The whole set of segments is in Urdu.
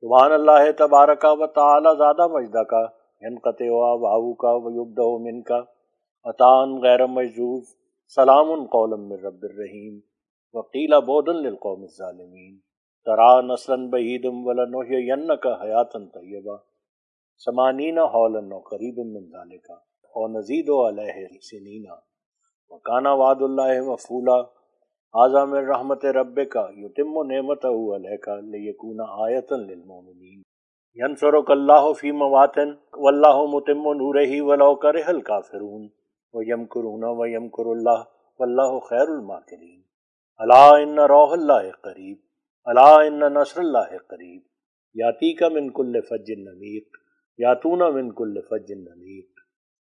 سبحان اللہ تبارک و تعالی زادہ مجدہ کا ینقطع آباؤ کا ویبدأ من کا عطان غیر مجذوذ سلام قولا من رب الرحیم وقیل بعدا للقوم الظالمین ترا نسلا بعیدا ولنحیینک حیاتا طیبہ ثمانین حولا وقریب من ذلک ونزید علیہ سنین وکان وعد اللہ مفعولا ھذا من رحمت ربک یتم نعمتہ علیک لیکون آیۃ للمؤمنین ینصرک اللہ فی مواطن واللہ متم نورہ ولو کرہ الکافرون ویمکرون ویمکر اللہ واللہ خیر الماکرین الا ان روح اللہ قریب الا ان نصر اللہ قریب یاتیک من کل فج عمیق یاتون من کل فج عمیق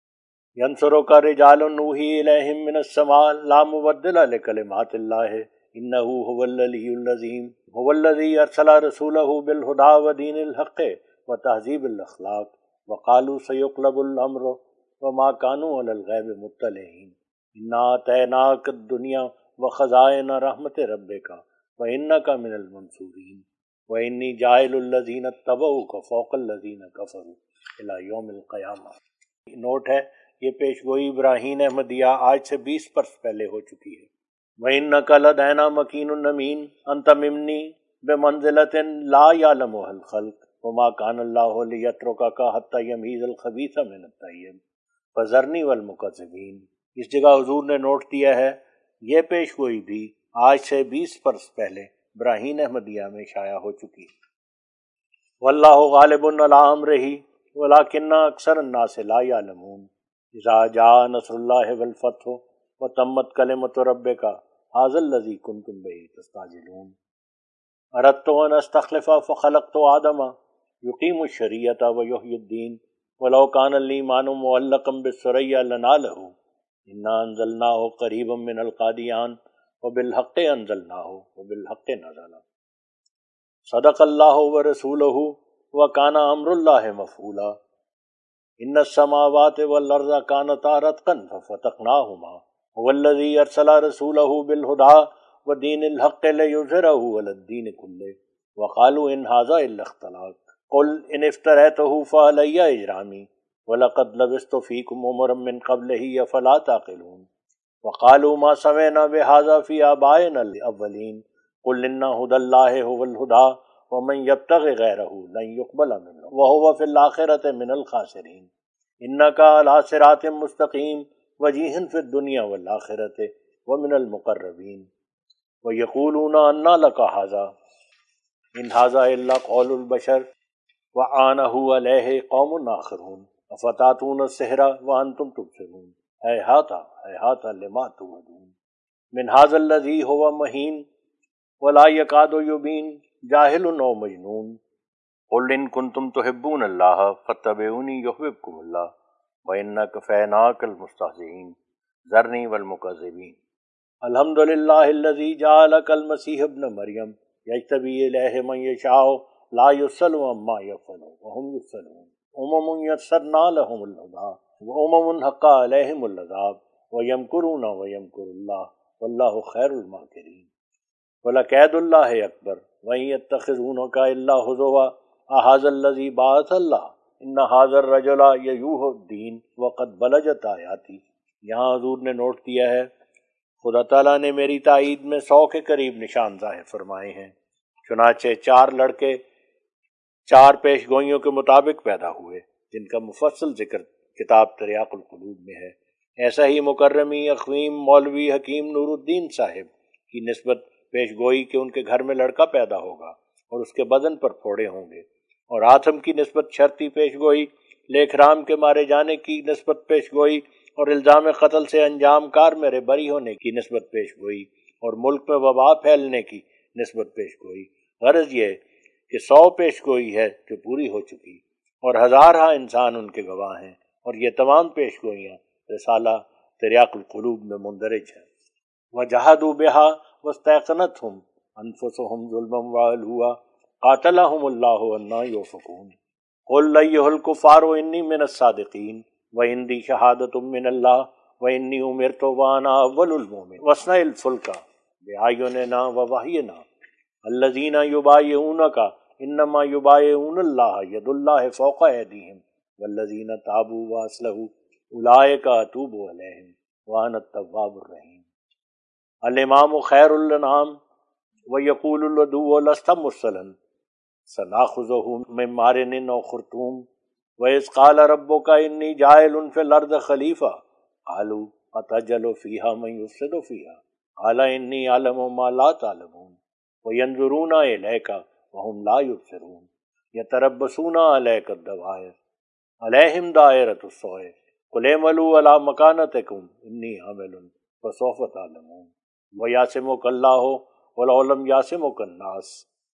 ینصرک رجال نوحی الیہم من السماء لا مبدل لکلمات اللہ انہ هو العلی العظیم هو الذی ارسل رسولہ بالہدی ودین الحق وتہذیب الاخلاق وقالوا سیقلب الامر وما كانوا علی الغیب مطلعین انا آتیناک الدنیا وخزائن رحمت ربک وانک من المنصورین وانی جاعل الذین اتبعوک فوق الذین کفروا الی یوم القیامہ۔ نوٹ ہے یہ پیشگوئی ابراہیم احمدیہ آج سے 20 برس پہلے ہو چکی ہے۔ وَإِنَّكَ لَدَيْنَا مَكِينٌ أَمِينٌ أَنْتَ مِنِّي بِمَنزِلَةٍ لَا يَعْلَمُهَا الْخَلْقُ وَمَا كَانَ اللَّهُ لِيَتْرُكَكَ حَتَّى يَمِيزَ الْخَبِيثَ مِنَ الطَّيِّبِ فَذَرْنِي وَالْمُكَذِّبِينَ۔ اس جگہ حضور نے نوٹ دیا ہے یہ پیشگوئی بھی آج سے 20 برس پہلے ابراہیم احمدیہ میں شائع ہو چکی ہے۔ وَاللَّهُ غَالِبٌ عَلَىٰ أَمْرِهِ وَلَٰكِنَّ أَكْثَرَ النَّاسِ لَا يَعْلَمُونَ اذا جاء نصر اللہ والفتح وتمت کلمۃ ربک ھذا الذی کنتم بہ تستعجلون اردت ان استخلف فخلقت آدم یقیم الشریعۃ ویحیی الدین ولو کان الایمان معلقا بالثریا لنالہ انا انزلناہ قریبا من القادیان وبالحق انزلناہ وبالحق نزل صدق اللہ ورسولہ وکان امر اللہ مفعولا ان السماوات والارض كانتا رتقا ففتقناهما هو الذي ارسل رسوله بالهدى ودين الحق ليظهره على الدين كله وقالوا ان هذا الا اختلاق قل ان افتريته فعلي اجرامي ولقد لبثت فيكم عمرا من قبله افلا تعقلون وقالوا ما سمعنا بهذا في آبائنا الاولين قل ان هدى الله هو الهدى ومن يبتغ غیرہ لن يقبل منہ وهو فی الآخرۃ من الخاسرین انک علی صراط مستقیم وجیہ فی الدنیا والآخرۃ ومن المقربین ویقولون انى لک ھذا ان ھذا الا قول البشر وعانہ علیہ قوم آخرون افتاتون السحر وانتم تبصرون ھیہات ھیہات لما توعدون من ھذا الذی ھو مہین ولا یکاد یبین جاہل و مجنون قل ان کنتم تحبون اللہ فاتبعونی یحببکم اللہ وإنا کفیناک المستہزئین ذرنی والمکذبین الحمدللہ الذی جعل کالمسیح ابن مریم یجتبی الیہ من یشاء لا یسأل عما یفعل وهم یسألون یسرنا لهم الہدی حق علیہم العذاب ویمکرون ویمکر اللہ واللہ خیر الماکرین وَلَقَیْدُ اللَّهِ اکبر وَإِن يَتَّخِذُونَكَ إِلَّا هُزُوًا أَهَٰذَا الَّذِي بَعَثَ اللَّهُ إِنَّ هَٰذَا الرَّجُلَ يَلُوحُ الدِّينَ وَقَدْ بَلَغَتْ آیَاتِي۔ یہاں حضور نے نوٹ دیا ہے خدا تعالیٰ نے میری تائید میں 100 کے قریب نشان ظاہر فرمائے ہیں، چنانچہ 4 لڑکے 4 پیشگوئیوں کے مطابق پیدا ہوئے جن کا مفصل ذکر کتاب تریاق القلوب میں ہے۔ ایسا ہی مکرمی اخویم مولوی حکیم نور الدین صاحب کی نسبت پیشگوئی کہ ان کے گھر میں لڑکا پیدا ہوگا اور اس کے بدن پر پھوڑے ہوں گے، اور آتم کی نسبت شرطی پیشگوئی، لیکھرام کے مارے جانے کی نسبت پیشگوئی، اور الزام قتل سے انجام کار میرے بری ہونے کی نسبت پیشگوئی، اور ملک میں وبا پھیلنے کی نسبت پیشگوئی۔ غرض یہ کہ 100 پیشگوئی ہے جو پوری ہو چکی، اور ہزارہ انسان ان کے گواہ ہیں، اور یہ تمام پیشگوئیاں رسالہ تریاق القلوب میں مندرج ہیں۔ وَجَحَدُوا بِهَا وَاسْتَيْقَنَتْهُمْ أَنفُسُهُمْ ظُلْمًا وَعُلُوًّا قَاتَلَهُمُ اللَّهُ أَنَّىٰ يُؤْفَكُونَ قُلْ أَيُّهَا الْكُفَّارُ إِنِّي مِنَ الصَّادِقِينَ وَعِندِي شَهَادَةٌ مِّنَ اللَّهِ وَإِنِّي أُمِرْتُ وَأَنَا أَوَّلُ الْمُؤْمِنِينَ وَاصْنَعِ الْفُلْكَ بِأَعْيُنِنَا وَوَحْيِنَا الَّذِينَ يُبَايِعُونَكَ انما یبایعون اللہ ید اللہ فوق ایدیہم والذین تابوا واصلحوا اولئک اتوب علیہم وانا التواب الرحیم۔ الامام خیر الانعام ویقول العدو لست مرسلا سناخذہ من مارن او خرطوم وإذ قال ربك انی جاعل فی الارض خلیفہ قالوا اتجعل فیہا من یفسد فیہا قال انی اعلم ما لا تعلمون وینظرون الیک وهم لا یبصرون یتربصون علیک الدوائر علیہم دائرۃ السوء قل اعملوا علی مکانتکم انی عامل فسوف تعلمون ویعصمک اللہ ولو لم یعصمک الناس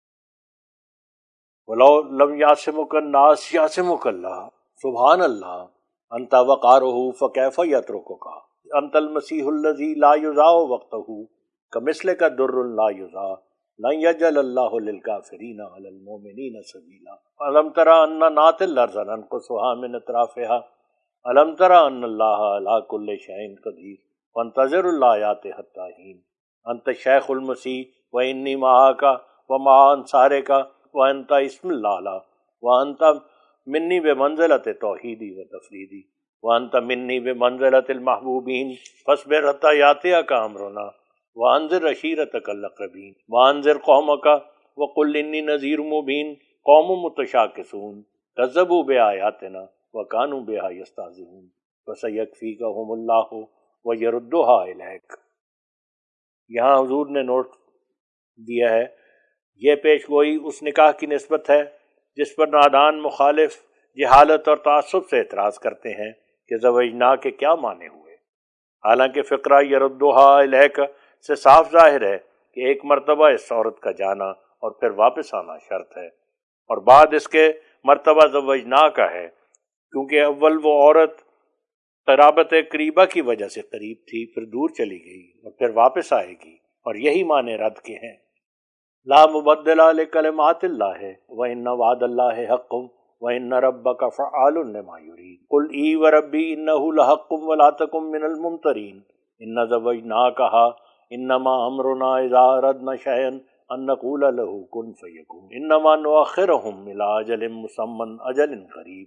ولو لم یعصمک الناس یعصمک اللہ سبحان اللہ انت وقارہ فکیف یترکک انت المسیح الذی لا یضاع وقتہ کمثلک در لا یضاع لن یجعل اللہ للکافرین علی المؤمنین سبیلا الم تر ان ناتی الارض ننقصها من اطرافها الم تر ان اللہ علی کل شیء قدیر وانتظر الآیات حتی حین انت شیخ المسیح وانی معاک ومع انصارک وانت اسم اللہ وانت منی بمنزلت توحیدی و تفریدی وانت منی بمنزلت المحبوبین فاصبر حتی یاتیک امرنا وانذر عشیرتک الاقربین وانذر قومک وقل انی نذیر مبین قوم متشاکسون کذبوا بآیاتنا وکانوا بہا یستہزئون فسیکفیکہم اللہ ویردها الیک۔ یہاں حضور نے نوٹ دیا ہے یہ پیش گوئی اس نکاح کی نسبت ہے جس پر نادان مخالف جہالت اور تعصب سے اعتراض کرتے ہیں کہ زوجنا کے کیا معنی ہوئے، حالانکہ فقرہ یردھا الیک سے صاف ظاہر ہے کہ ایک مرتبہ اس عورت کا جانا اور پھر واپس آنا شرط ہے، اور بعد اس کے مرتبہ زوجنا کا ہے، کیونکہ اول وہ عورت قرابت قریبہ کی وجہ سے قریب تھی، پھر دور چلی گئی اور پھر واپس آئے گی، اور یہی معنی رد کے ہیں۔ لا مبدل لکلمات اللہ وإن وعد اللہ حق وإن ربک فعال لما یرید قل ای وربی انہ لحق ولا تکن من الممترین ان زوجناکها انما امرنا اذا اردنا شیئا ان نقول له کن فیکون انما نؤخرهم الى اجل مسمى اجل قریب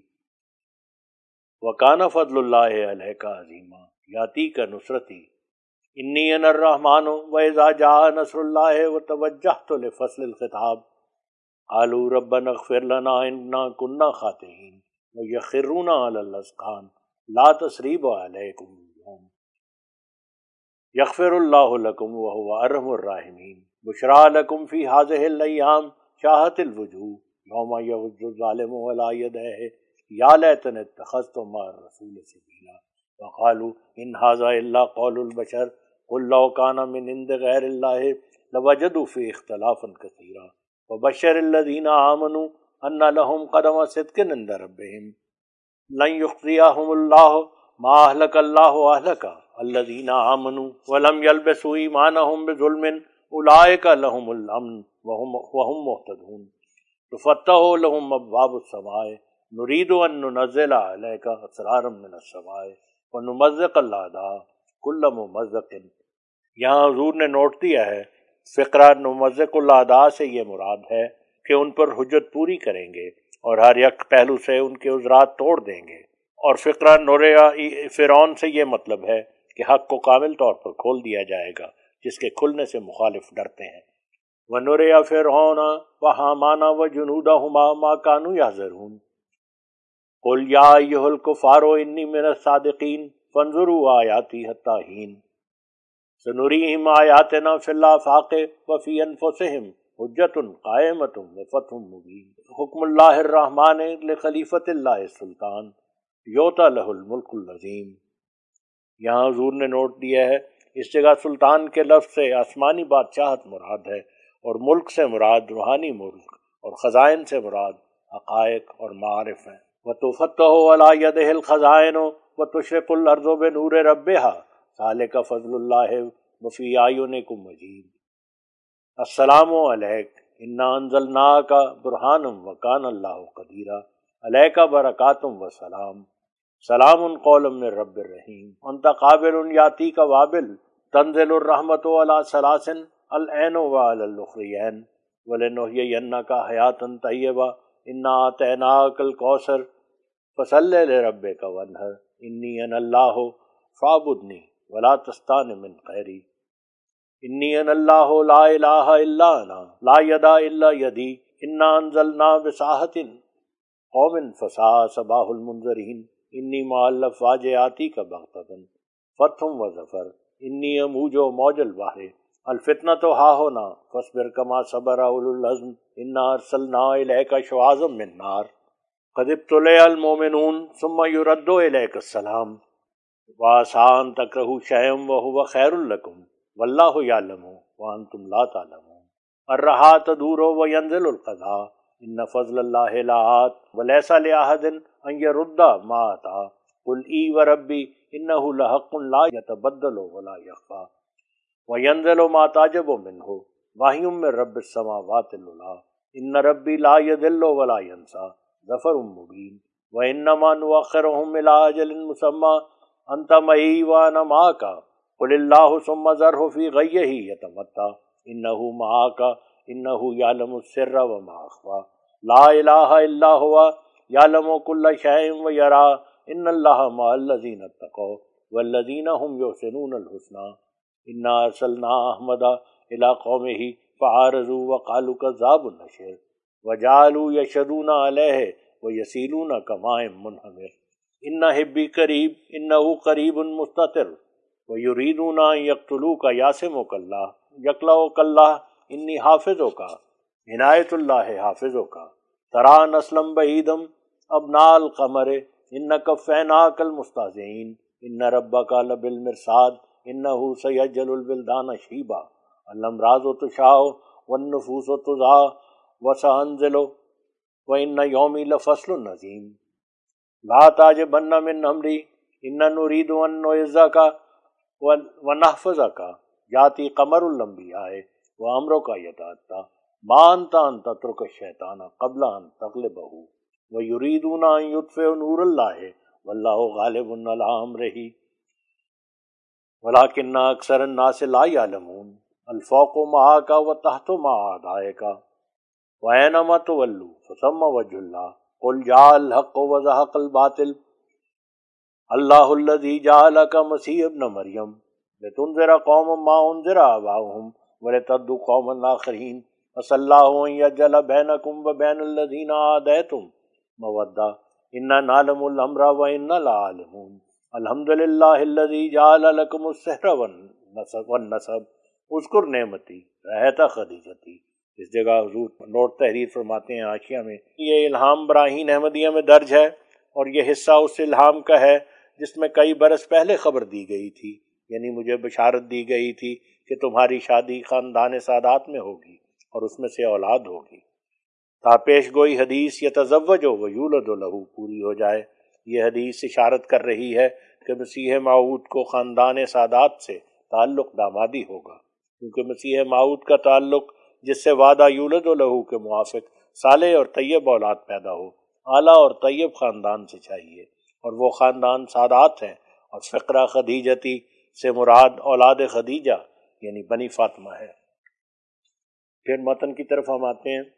وکان فضل اللہ علیک عظیما یاتیک نصرتی انی انا الرحمن واذا جاء نصر اللہ وتوجہت لفصل الخطاب قالوا ربنا اغفر لنا انا كنا خاطئین ویخرون علی الاذقان لا تثریب علیکم اليوم یغفر اللہ لکم وهو ارحم الراحمین بشرا لکم فی هذه الایام شاہت الوجوہ یوم یعض الظالم علی یدیہ یا لیتنی اتخذت مع الرسول سبیلا وقالوا ان هذا الا قول البشر قل لو كان من عند غیر اللہ لوجدوا فيه اختلافا كثيرا وبشر الذين آمنوا ان لهم قدم صدق عند ربهم لن يخزيهم الله ما أهلك الله أهلك الذين آمنوا ولم يلبسوا إيمانهم بظلم أولئك لهم الأمن وهم مهتدون تفتح لهم أبواب السماء نريد أن ننزل عليك أسرارا من السماء ونمزق الأعداء كل ممزق۔ یہاں حضور نے نوٹ دیا ہے فقرہ نمزق الاعداء سے یہ مراد ہے کہ ان پر حجت پوری کریں گے اور ہر یک پہلو سے ان کے عذرات توڑ دیں گے، اور فقرہ نوریا فرعون سے یہ مطلب ہے کہ حق کو کامل طور پر کھول دیا جائے گا جس کے کھلنے سے مخالف ڈرتے ہیں۔ وَنُرِيَ فِرْعَوْنَ وَحَامَانَ وَجُنُودَهُمَا مَا كَانُوا يَحْذَرُونَ قُلْ يَا أَيُّهَا الْكُفَّارُ إِنِّي مِنَ الصَّادِقِينَ فَانظُرُوا آيَاتِي حَتَّىٰ حِينٍ سنريهم آياتنا في الآفاق وفي أنفسهم حجة قائمة وفتح مبين حکم اللہ الرحمن لخلیفۃ اللہ السلطان یوتا لہ الملک العظیم۔ یہاں حضور نے نوٹ دیا ہے اس جگہ سلطان کے لفظ سے آسمانی بادشاہت مراد ہے، اور ملک سے مراد روحانی ملک، اور خزائن سے مراد حقائق اور معارف ہیں۔ وتفتح علی یدہ الخزائن وتشرق الارض بنور ربها ذالک فضل اللہ وفی اعینکم مجید۔ السلام علیک انا انزلناک برہانا وکان اللہ قدیرا علیک برکات وسلام سلام قولا من رب الرحیم انت قابل یاتیک وابل تنزل الرحمت علی سلاسن العین وعلی الاخرین وَلَنُحْيِيَنَّكَ حَيَاةً طَيِّبَةً إِنَّا أَعْطَيْنَاكَ الْكَوْثَرَ فَصَلِّ لِرَبِّكَ وَانْحَرْ إِنِّي أَنَا اللَّهُ فَاعْبُدْنِي وَلَا تَسْتَعْنِ مِنْ غَيْرِي إِنِّي أَنَا اللَّهُ لَا إِلَٰهَ إِلَّا أَنَا لَا يَدَا إِلَّا يَدِي إِنَّا أَنزَلْنَا بِسَاحَةٍ قَوْمٍ فَسَاءَ صَبَاحُ الْمُنذَرِينَ إِنِّي مَعَ الْأَفْوَاجِ آتِيكَ بَغْتَةً فَتْحٌ وَظَفَرٌ إِنِّي أَمُوجُ مَوْجَ الْبَحْرِ الْفِتْنَةُ هَاهُنَا فَاصْبِرْ كَمَا صَبَرَ أُولُو الْعَزْمِ إِنَّا أَرْسَلْنَا إِلَيْكَ شُعَاظًا مِّن نَّارٍ قَدِ ابْتُلِيَ الْمُؤْمِنُونَ ثُمَّ يُرَدُّ إِلَيْكَ السَّلَامُ وَعَسَىٰ أَن تَكْرَهُوا شَيْئًا وَهُوَ خَيْرٌ لَّكُمْ وَاللَّهُ يَعْلَمُ وَأَنتُمْ لَا تَعْلَمُونَ الرَّحَىٰ تَدُورُ وَيَنزِلُ الْقَضَاءُ إِنَّ فَضْلَ اللَّهِ لَآتٍ وَلَيْسَ لِأَحَدٍ أَن يَرُدَّ مَا أَتَىٰ قُلْ إِي وَرَبِّي إِنَّهُ لَحَقٌّ لَّا يَتَبَدَّلُ وَلَا يَخْفَىٰ وَيَنزِلُ مَا تَعْجَبُ مِنْهُ وَحْيٌ مِّن رَّبِّ السَّمَاوَاتِ الْعُلَىٰ إِنَّ رَبِّي لَا يَضِلُّ وَلَا يَنسَىٰ ظَفَرٌ مُّبِينٌ وَإِنَّمَا نُؤَخِّرُهُمْ إِلَىٰ أَجَلٍ مُّسَمًّى أَنتَ مَعِي وَأَنَا مَعَكَ قُلِ اللَّهُ ثُمَّ ذَرْهُ فِي غَيِّهِ يَتَمَتَّعْ إِنَّهُ مَعَكَ إِنَّهُ يَعْلَمُ السِّرَّ وَمَا أَخْفَىٰ لَا إِلَٰهَ إِلَّا هُوَ يَعْلَمُ كُلَّ شَيْءٍ وَيَرَىٰ إِنَّ اللَّهَ مَعَ الَّذِينَ اتَّقَوْا وَالَّذِينَ هُمْ يُحْسِنُونَ الْحُسْنَىٰ إِنَّا أَرْسَلْنَا أَحْمَدَ إِلَىٰ قَوْمِهِ فَعَارَضُوا وَقَالُوا كَذَّابٌ أَشِرٌ وَجَعَلُوا يَشْهَدُونَ عَلَيْهِ وَيَسِيلُونَ كَمَاءٍ مُّنْهَمِرٍ إِنَّ حِبِّي قَرِيبٌ إِنَّهُ قَرِيبٌ مُّسْتَطِرٌ وَيُرِيدُونَ أَن يَقْتُلُوكَ يَعْصِمُكَ اللَّهُ يَقْلَعُكَ اللَّهُ إِنِّي حَافِظُكَ عِنَایَةُ اللَّهِ حَافِظُكَ تَرَىٰ نَسْلًا بَعِیدًا أَبْنَاءَ الْقَمَرِ إِنَّ كَفَّيْنَاكَ الْمُسْتَهْزِئِینَ إِنَّ رَبَّكَ لَبِالْمِرْصَادِ إِنَّهُ سَيَجْعَلُ الْوِلْدَانَ شِیبًا الْأَمْرَاضُ تُشَاعُ وَالنُّفُوسُ تُضَاعُ وَسَأَنزِلُ وَإِنَّ يَوْمِي لَفَصْلٌ عَظِیمٌ لَا تَعْجَبَنَّ مِنْ أَمْرِی إِنَّا نُرِیدُ أَن نُعِزَّکَ وَنَحْفَظَکَ یَأْتِی قَمَرُ الْأَنْبِیَاءِ وَأَمْرُکَ یَتَأَتَّىٰ مَا أَنتَ أَن تَتْرُکَ الشَّیطَانَ قَبْلَ أَن تَغْلِبَهُ وَیُرِیدُونَ أَن یُطْفِئُوا نُورَ اللَّهِ وَاللَّهُ غَالِبٌ عَلَىٰ أَمْرِهِ وَلَٰکِنَّ أَکْثَرَ النَّاسِ لَا یَعْلَمُونَ الْفَوْقُ مَعَكَ وَالتَّحْتُ مَعَ أَعْدَائِکَ وَأَیْنَمَا تُوَلُّوا فَثَمَّ وَجْهُ اللَّهِ قُلْ جَاءَ الْحَقُّ وَزَهَقَ الْبَاطِلُ اللَّهُ الَّذِي جَعَلَكَ مَسِیحَ ابْنَ مَرْیَمَ لِتُنذِرَ قَوْمًا مَّا أُنذِرَ آبَاؤُهُمْ وَلِتَتَّقُوا قَوْمًا آخَرِینَ عَسَى اللَّهُ أَن يَجْعَلَ بَيْنَكُمْ وَبَيْنَ الَّذِينَ عَادَیْتُم مَّوَدَّةً إِنَّا نَعْلَمُ الْأَمْرَ وَإِنَّا لَعَالِمُونَ الحمد للہ الذی جعل لکم السحر والنسب اذکر نعمتی رہتا خدیجتی۔ اس جگہ حضور نوٹ تحریر فرماتے ہیں حاشیہ میں، یہ الہام براہین احمدیہ میں درج ہے اور یہ حصہ اس الہام کا ہے جس میں کئی برس پہلے خبر دی گئی تھی، یعنی مجھے بشارت دی گئی تھی کہ تمہاری شادی خاندان سادات میں ہوگی اور اس میں سے اولاد ہوگی، تا پیش گوئی حدیث یتزوج ویولد لہ پوری ہو جائے۔ یہ حدیث اشارت کر رہی ہے کہ مسیح موعود کو خاندان سادات سے تعلق دامادی ہوگا، کیونکہ مسیح موعود کا تعلق جس سے وعدہ یولد لہ کے موافق صالح اور طیب اولاد پیدا ہو، اعلیٰ اور طیب خاندان سے چاہیے، اور وہ خاندان سادات ہیں، اور فقرہ خدیجتی سے مراد اولاد خدیجہ یعنی بنی فاطمہ ہے۔ پھر متن کی طرف ہم آتے ہیں۔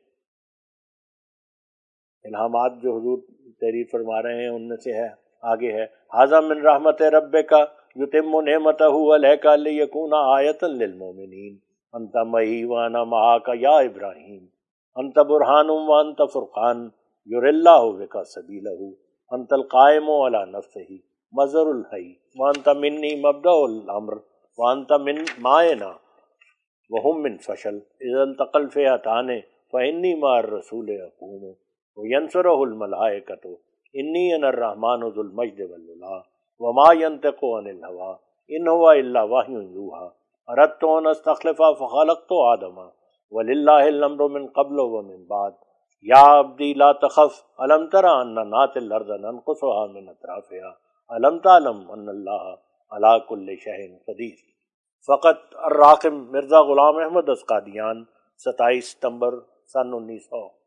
الہامات جو حضور تحریر فرما رہے ہیں ان میں سے ہے، آگے ہے ھذا من رحمت ربک یتم نعمتہ علیک لیکون آیۃ للمؤمنین انت معی وانا معاک یا ابراہیم انت برہان وانت فرقان یری اللہ بک سبیلہ انت القائم علی نفسہ مظہر الحی وانت منی مبدأ الامر وانت من معنا وهم من فشل اذا التقى الفئتان فانی مع الرسول اقوم وینصرہ الملائکۃ انی انا الرحمن ذو المجد والعلا وما ینطق عن الہوی ان هو الا وحی یوحی اردت ان استخلف فخلقت آدم وللہ الامر من قبل ومن بعد یا عبدی لا تخف الم تر ان ناتی الارض ننقصها من اطرافها الم تعلم ان اللہ علی کل شیء قدیر۔ فقط الراقم مرزا غلام احمد از قادیان 27 ستمبر سن 1900۔